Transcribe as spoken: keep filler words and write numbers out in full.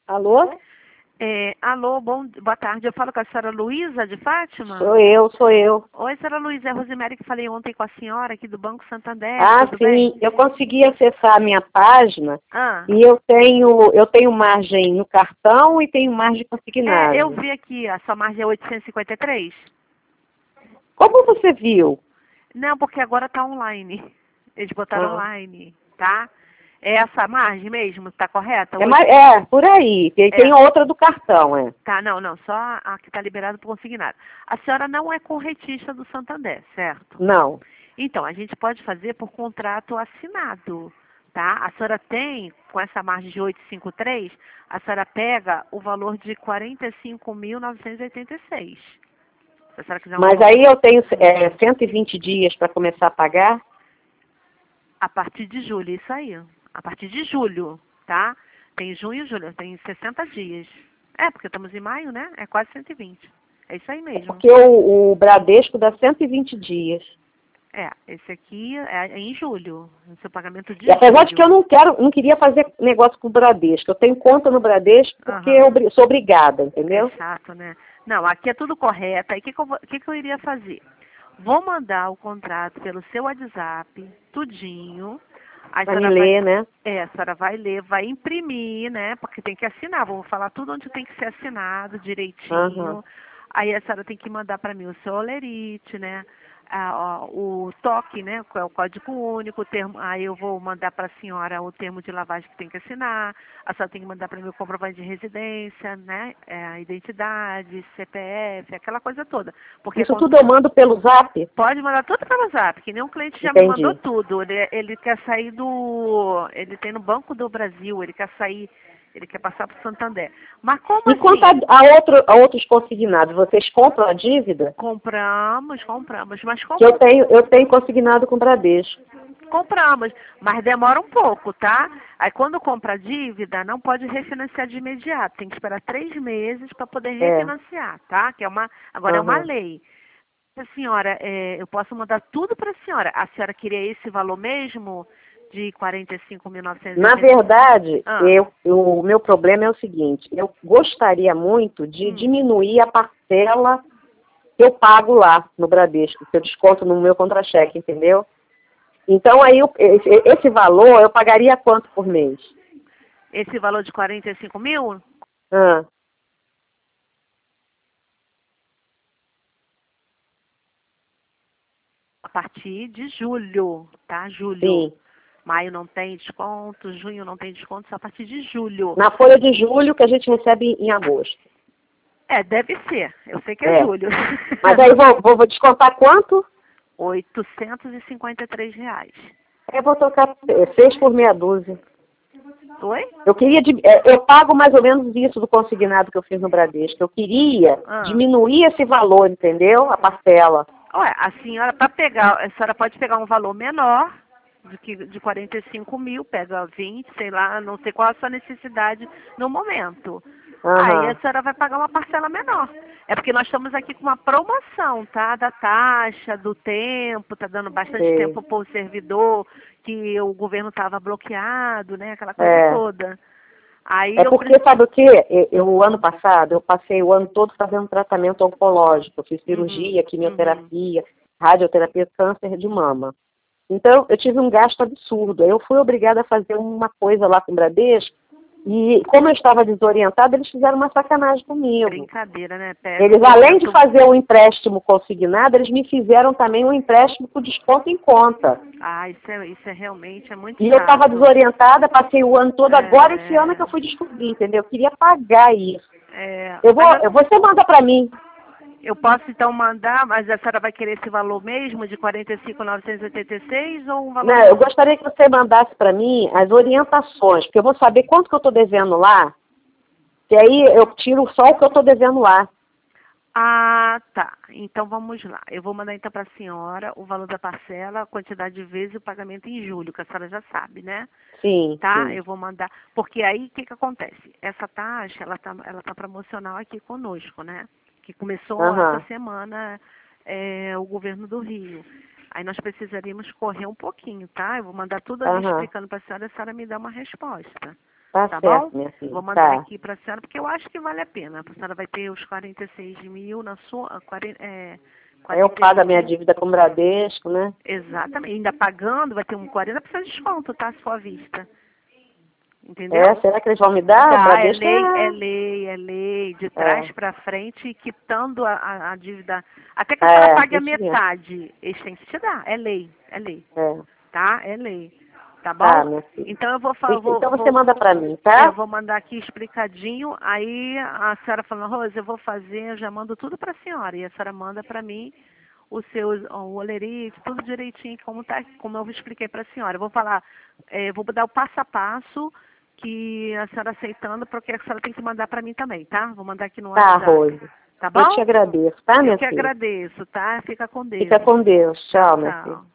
Alô? É, alô, bom, boa tarde. Eu falo com a senhora Luísa de Fátima? Sou eu, sou eu. Oi, senhora Luísa, é a Rosemary que falei ontem com a senhora aqui do Banco Santander, Ah, tudo sim, bem? eu consegui acessar a minha página Ah, e eu tenho, eu tenho margem no cartão e tenho margem é, eu consignado. vi aqui, a sua margem é oitocentos e cinquenta e três? Como você viu? Não, porque agora tá online. Eles botaram Ah, online, tá? É essa margem mesmo, tá correta? é, Oito... mais, é, por aí. Tem, tem É, outra do cartão, é. tá, não, não, só a que tá liberada por consignado. A senhora não é corretista do Santander, certo? Não. Então, a gente pode fazer por contrato assinado, tá? A senhora tem, com essa margem de oitocentos e cinquenta e três, a senhora pega o valor de quarenta e cinco mil novecentos e oitenta e seis. Se a senhora quiser um Mas valor aí eu tenho é, cento e vinte dias para começar a pagar? a partir de julho, isso aí. A partir de julho, tá? Tem junho e julho, tem sessenta dias. É, porque estamos em maio, né? É quase cento e vinte. É isso aí mesmo. Porque o, o Bradesco dá cento e vinte dias. É, esse aqui é em julho, o seu pagamento de E apesar de que eu julho. não quero, não queria fazer negócio com o Bradesco. Eu tenho conta no Bradesco porque eu Aham. obri- sou obrigada, É entendeu? chato, né? Não, aqui é tudo correto. Aí o que, que, eu vou- que, que eu iria fazer? Vou mandar o contrato pelo seu WhatsApp, tudinho. Aí a Pra me senhora vai, ler, né? é, a senhora vai ler, vai imprimir, né? Porque tem que assinar. Vou falar tudo onde tem que ser assinado Aham. direitinho. Aí a senhora tem que mandar para mim o seu olerite, né? Ah, ó, o toque, né? Que é o código único, o termo, aí eu vou mandar para a senhora o termo de lavagem que tem que assinar, a senhora tem que mandar para mim o comprovante de residência, né? É, a identidade, C P F, aquela coisa toda. Porque Isso com- tudo eu mando pelo Zap? pode mandar tudo pelo WhatsApp, que nem um cliente já me mandou Entendi. tudo. Ele, ele quer sair do. Ele tem no Banco do Brasil, ele quer sair, ele quer passar para o Santander. Mas como E quanto a, assim? a outro, a outros consignados, vocês compram a dívida? Compramos, compramos, mas Que eu como tenho, eu tenho consignado com o Bradesco. compramos, mas demora um pouco, tá? Aí quando compra a dívida, não pode refinanciar de imediato, tem que esperar três meses para poder É. refinanciar, tá? Que é uma, agora é uma Aham. lei. A senhora, é, eu posso mandar tudo para a senhora. A senhora queria esse valor mesmo de quarenta e cinco mil novecentos e Na oitenta? verdade, Ah, eu, eu- o meu problema é o seguinte, eu gostaria muito de hum. diminuir a parcela que eu pago lá no Bradesco, que eu desconto no meu contra-cheque, entendeu? Então aí eu- esse, esse valor eu pagaria quanto por mês? Esse valor de quarenta e cinco mil? Ah, A partir de julho, tá? Julho. sim. Maio não tem desconto, junho não tem desconto, só a partir de julho. Na folha de julho que a gente recebe em agosto. É, deve ser. Eu sei que é É. julho. Mas aí vou, vou, vou descontar quanto? oitocentos e cinquenta e três reais. Eu vou trocar é, seis por meia dúzia. Oi? Eu queria, di- é, eu pago mais ou menos isso do consignado que eu fiz no Bradesco. Eu queria Ah. diminuir esse valor, entendeu? A parcela. Ué, a senhora, para pegar, a senhora pode pegar um valor menor do que de quarenta e cinco mil, pega vinte, sei lá, não sei qual a sua necessidade no momento. Aí a Aham, senhora vai pagar uma parcela menor. É porque nós estamos aqui com uma promoção, tá? Da taxa, do tempo, tá dando bastante sei. tempo para o servidor, que o governo estava bloqueado, né? Aquela coisa É. toda. Aí É eu porque, preciso. sabe o quê? Eu, eu, o ano passado, eu passei o ano todo fazendo tratamento oncológico. Eu fiz Uhum, cirurgia, uhum. quimioterapia, radioterapia, câncer de mama. Então, eu tive um gasto absurdo. Eu fui obrigada a fazer uma coisa lá com o Bradesco e, como eu estava desorientada, eles fizeram uma sacanagem comigo. Brincadeira, né? Pega o Eles, além de documento. fazer o empréstimo consignado, eles me fizeram também um empréstimo com desconto em conta. Ah, isso é, isso é realmente é muito E eu estava chato. desorientada, passei o ano todo, agora esse ano é É, que eu fui descobrir, entendeu? Eu queria pagar isso. é, Eu vou, mas eu, eu- você manda para mim. eu posso então mandar, mas a senhora vai querer esse valor mesmo de quarenta e cinco mil novecentos e oitenta e seis ou um valor Né, eu menor? gostaria que você mandasse para mim as orientações, porque eu vou saber quanto que eu estou devendo lá, que aí eu tiro só o que eu estou devendo lá. Ah, tá. Então vamos lá. Eu vou mandar então para a senhora o valor da parcela, a quantidade de vezes e o pagamento em julho, que a senhora já sabe, né? Sim, Tá? sim. Eu vou mandar. Porque aí o que, que acontece? Essa taxa, ela tá, ela tá promocional aqui conosco, né? Que começou essa Aham, semana é, o governo do Rio. Aí nós precisaríamos correr um pouquinho, tá? Eu vou mandar tudo ali aham. explicando para a senhora, a senhora me dá uma resposta. Tá, tá certo, bom? minha filha. Vou mandar Tá. aqui para a senhora, porque eu acho que vale a pena. A senhora vai ter os quarenta e seis mil na sua... quarenta, é, Aí eu pago a minha quarenta e seis. dívida com o Bradesco, né? Exatamente. Ainda pagando, vai ter um quarenta por cento de desconto, tá? Se for à vista. Entendeu? É, será que eles vão me dar? O Tá, é Bradesco lei, é... é lei, é lei, de trás É, para frente, quitando a, a, a dívida. Até que a senhora é pague a isso mesmo. metade, eles têm que te dar. É lei, é lei. É. Tá? É lei. Tá Tá, bom? minha filha. Então eu vou, fa- E- vou, Então você vou, manda pra mim, é, eu tá? vou mandar aqui explicadinho. Aí a senhora falando, Rose, eu vou fazer, eu já mando tudo para a senhora. E a senhora manda para mim o seu o olerite, tudo direitinho, como, tá, como eu expliquei para a senhora. Eu vou falar, é, vou dar o passo a passo que a senhora aceitando, porque a senhora tem que mandar para mim também, tá? Vou mandar aqui no Tá, WhatsApp. Rose. Tá Eu te bom? agradeço, tá, Eu minha que filha? agradeço, tá? Fica com Fica Deus. com Deus. Tchau, Tchau, minha filha. tchau.